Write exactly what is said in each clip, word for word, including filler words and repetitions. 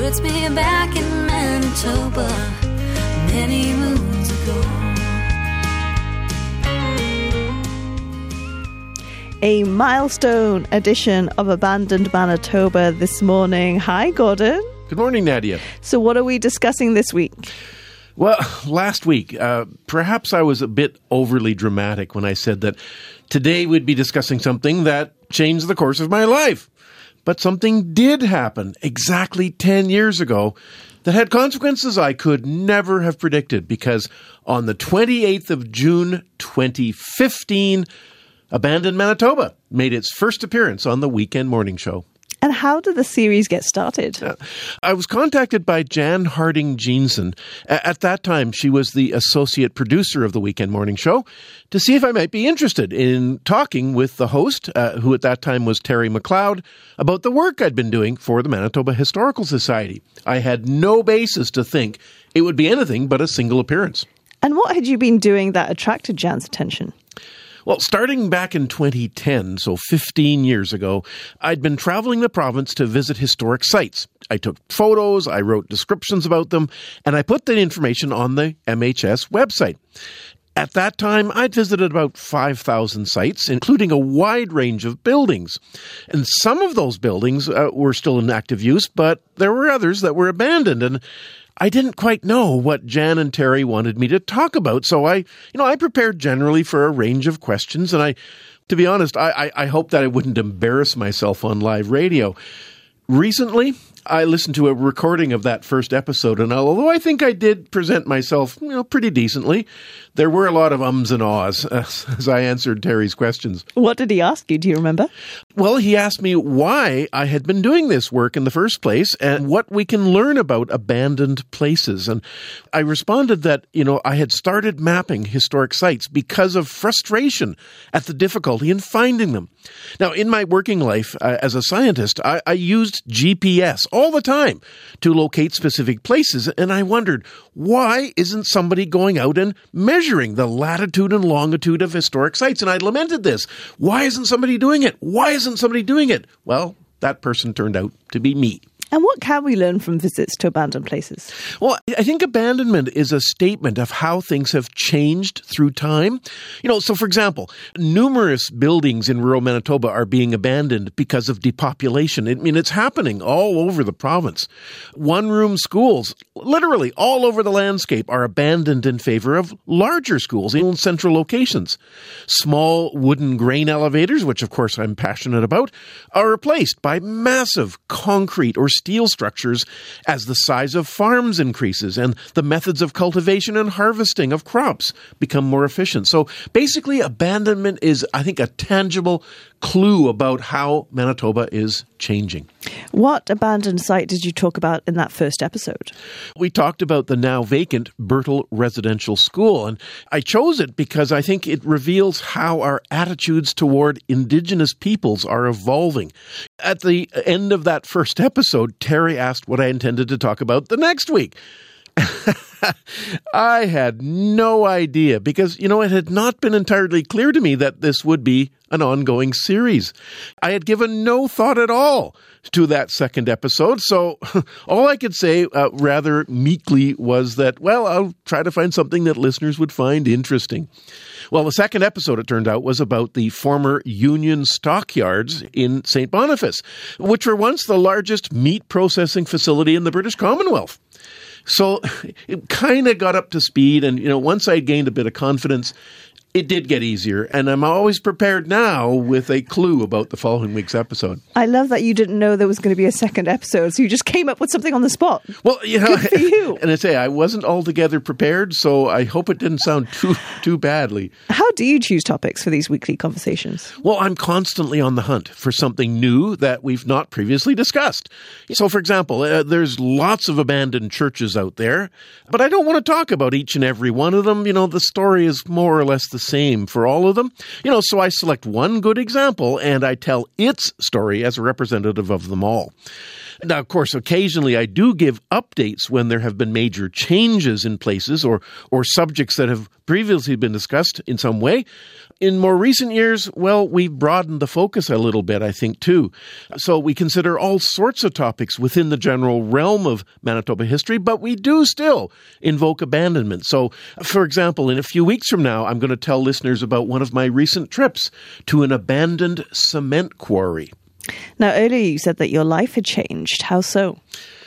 puts me back in Manitoba many moons ago. A milestone edition of Abandoned Manitoba this morning. Hi, Gordon. Good morning, Nadia. So what are we discussing this week? Well, last week, uh, perhaps I was a bit overly dramatic when I said that today we'd be discussing something that changed the course of my life. But something did happen exactly ten years ago that had consequences I could never have predicted, because on the twenty-eighth of June, twenty fifteen, Abandoned Manitoba made its first appearance on the Weekend Morning Show. And how did the series get started? Uh, I was contacted by Jan Harding-Jeanson. A- at that time, she was the associate producer of the Weekend Morning Show, to see if I might be interested in talking with the host, uh, who at that time was Terry McLeod, about the work I'd been doing for the Manitoba Historical Society. I had no basis to think it would be anything but a single appearance. And what had you been doing that attracted Jan's attention? Well, starting back in twenty ten, so fifteen years ago, I'd been traveling the province to visit historic sites. I took photos, I wrote descriptions about them, and I put that information on the M H S website. At that time, I'd visited about five thousand sites, including a wide range of buildings. And some of those buildings uh, were still in active use, but there were others that were abandoned, and I didn't quite know what Jan and Terry wanted me to talk about, so I, you know, I prepared generally for a range of questions, and I, to be honest, I, I, I hoped that I wouldn't embarrass myself on live radio. Recently, I listened to a recording of that first episode, and although I think I did present myself, you know, pretty decently, there were a lot of ums and ahs as, as I answered Terry's questions. What did he ask you? Do you remember? Well, he asked me why I had been doing this work in the first place and what we can learn about abandoned places. And I responded that, you know, I had started mapping historic sites because of frustration at the difficulty in finding them. Now, in my working life uh, as a scientist, I, I used G P S all the time to locate specific places, and I wondered, why isn't somebody going out and measuring the latitude and longitude of historic sites? And I lamented this. Why isn't somebody doing it? Why isn't somebody doing it? Well, that person turned out to be me. And what can we learn from visits to abandoned places? Well, I think abandonment is a statement of how things have changed through time. You know, so for example, numerous buildings in rural Manitoba are being abandoned because of depopulation. I mean, it's happening all over the province. One-room schools, literally all over the landscape, are abandoned in favor of larger schools in central locations. Small wooden grain elevators, which of course I'm passionate about, are replaced by massive concrete or steel structures as the size of farms increases and the methods of cultivation and harvesting of crops become more efficient. So basically, abandonment is, I think, a tangible clue about how Manitoba is changing. What abandoned site did you talk about in that first episode? We talked about the now vacant Birtle Residential School, and I chose it because I think it reveals how our attitudes toward Indigenous peoples are evolving. At the end of that first episode, Terry asked what I intended to talk about the next week. I had no idea because, you know, it had not been entirely clear to me that this would be an ongoing series. I had given no thought at all to that second episode, so all I could say uh, rather meekly was that, well, I'll try to find something that listeners would find interesting. Well, the second episode, it turned out, was about the former Union stockyards in Saint Boniface, which were once the largest meat processing facility in the British Commonwealth. So it kind of got up to speed, and, you know, once I gained a bit of confidence, it did get easier, and I'm always prepared now with a clue about the following week's episode. I love that you didn't know there was going to be a second episode, so you just came up with something on the spot. Well, you know, good for you. And I say I wasn't altogether prepared, so I hope it didn't sound too too badly. How do you choose topics for these weekly conversations? Well, I'm constantly on the hunt for something new that we've not previously discussed. So, for example, uh, there's lots of abandoned churches out there, but I don't want to talk about each and every one of them. You know, the story is more or less the same for all of them. You know, so I select one good example and I tell its story as a representative of them all. Now, of course, occasionally I do give updates when there have been major changes in places or or subjects that have previously been discussed in some way. In more recent years, well, we've broadened the focus a little bit, I think, too. So we consider all sorts of topics within the general realm of Manitoba history, but we do still invoke abandonment. So, for example, in a few weeks from now, I'm going to tell listeners about one of my recent trips to an abandoned cement quarry. Now, earlier you said that your life had changed. How so?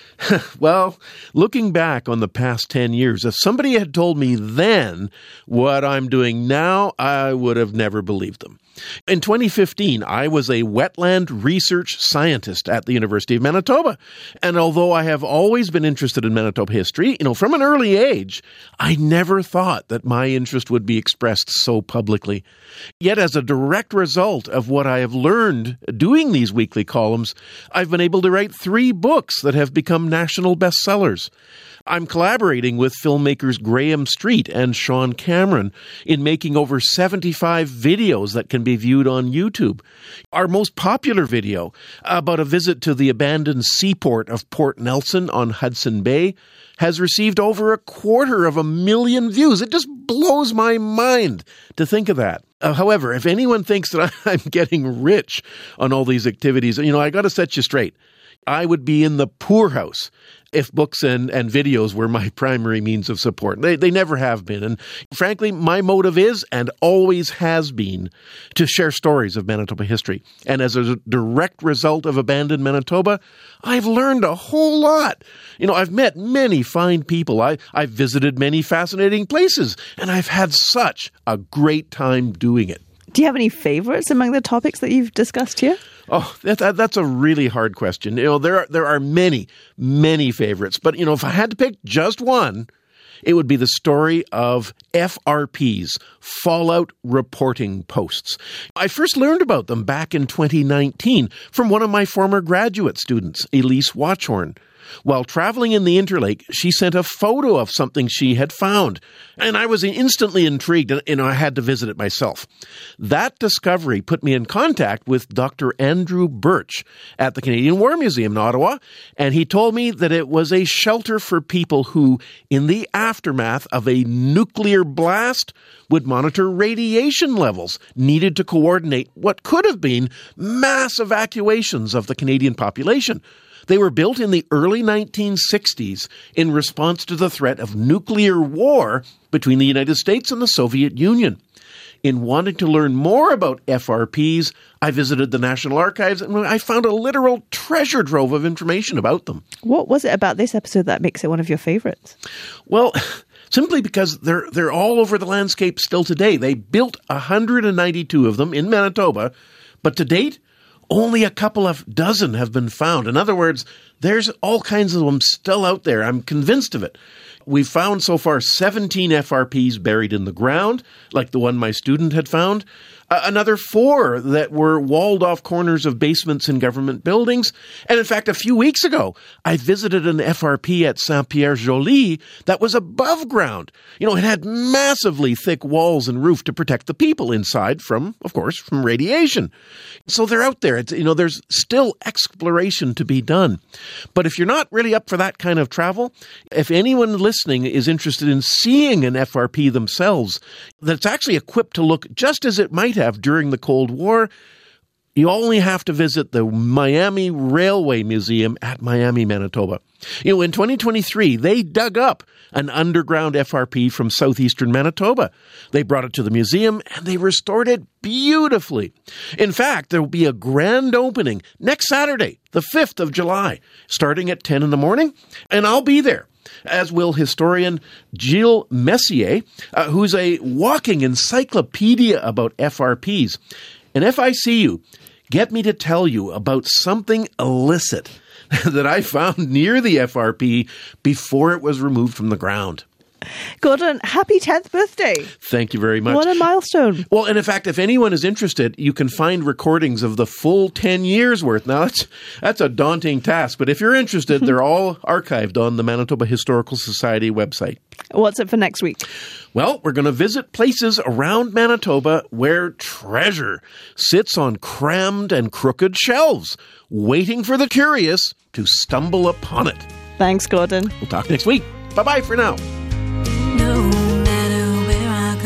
Well, looking back on the past ten years, if somebody had told me then what I'm doing now, I would have never believed them. In twenty fifteen, I was a wetland research scientist at the University of Manitoba. And although I have always been interested in Manitoba history, you know, from an early age, I never thought that my interest would be expressed so publicly. Yet as a direct result of what I have learned doing these weekly columns, I've been able to write three books that have become national bestsellers. I'm collaborating with filmmakers Graham Street and Sean Cameron in making over seventy-five videos that can be viewed on YouTube. Our most popular video, about a visit to the abandoned seaport of Port Nelson on Hudson Bay, has received over a quarter of a million views. It just blows my mind to think of that. Uh, however, if anyone thinks that I'm getting rich on all these activities, you know, I got to set you straight. I would be in the poorhouse if books and, and videos were my primary means of support. They, they never have been. And frankly, my motive is and always has been to share stories of Manitoba history. And as a direct result of Abandoned Manitoba, I've learned a whole lot. You know, I've met many fine people. I, I've visited many fascinating places, and I've had such a great time doing it. Do you have any favorites among the topics that you've discussed here? Oh, that, that, that's a really hard question. You know, there are, there are many, many favorites. But, you know, if I had to pick just one, it would be the story of F R Ps, Fallout Reporting Posts. I first learned about them back in twenty nineteen from one of my former graduate students, Elise Watchorn. While traveling in the Interlake, she sent a photo of something she had found, and I was instantly intrigued, and I had to visit it myself. That discovery put me in contact with Doctor Andrew Birch at the Canadian War Museum in Ottawa, and he told me that it was a shelter for people who, in the aftermath of a nuclear blast, would monitor radiation levels needed to coordinate what could have been mass evacuations of the Canadian population. They were built in the early nineteen sixties in response to the threat of nuclear war between the United States and the Soviet Union. In wanting to learn more about F R Ps, I visited the National Archives and I found a literal treasure trove of information about them. What was it about this episode that makes it one of your favorites? Well, simply because they're they're all over the landscape still today. They built one hundred ninety-two of them in Manitoba, but to date, only a couple of dozen have been found. In other words, there's all kinds of them still out there. I'm convinced of it. We've found so far seventeen F R Ps buried in the ground, like the one my student had found. Uh, another four that were walled off corners of basements in government buildings. And in fact, a few weeks ago, I visited an F R P at Saint-Pierre-Joli that was above ground. You know, it had massively thick walls and roof to protect the people inside from, of course, from radiation. So they're out there. It's, you know, there's still exploration to be done. But if you're not really up for that kind of travel, if anyone listening is interested in seeing an F R P themselves that's actually equipped to look just as it might have during the Cold War, you only have to visit the Miami Railway Museum at Miami, Manitoba. You know, in twenty twenty-three, they dug up an underground F R P from southeastern Manitoba. They brought it to the museum and they restored it beautifully. In fact, there will be a grand opening next Saturday, the fifth of July, starting at ten in the morning, and I'll be there, as will historian Gilles Messier, uh, who's a walking encyclopedia about F R Ps. And if I see you, get me to tell you about something illicit that I found near the F R P before it was removed from the ground. Gordon, happy tenth birthday. Thank you very much. What a milestone. Well, and in fact, if anyone is interested, you can find recordings of the full ten years worth. Now, that's, that's a daunting task, but if you're interested, they're all archived on the Manitoba Historical Society website. What's it for next week? Well, we're going to visit places around Manitoba where treasure sits on crammed and crooked shelves, waiting for the curious to stumble upon it. Thanks, Gordon. We'll talk next week. Bye-bye for now. No matter where I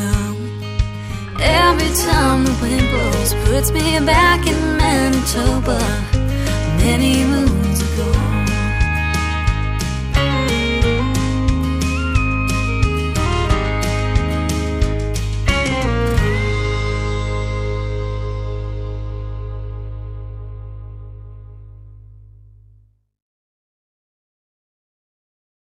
Every time the wind blows, puts me back in Manitoba.